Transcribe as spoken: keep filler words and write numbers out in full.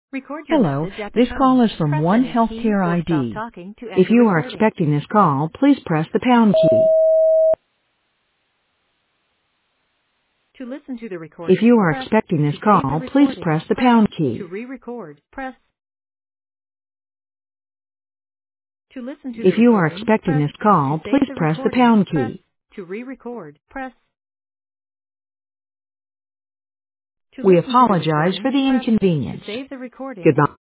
Record your Hello, message at the this call tone. is from Press One any key Healthcare or stop I D. talking to end If the you are recording. expecting this call, please press the pound key. To listen to the If recording, you are press. expecting this To save the call, please recording, press the press. pound To key. re-record, press. To listen to the If you are recording, expecting press. this To call, save please the press the recording, pound press. key. To re-record, press. To We listen to the apologize for recording, the press. To inconvenience. save the recording, Goodbye.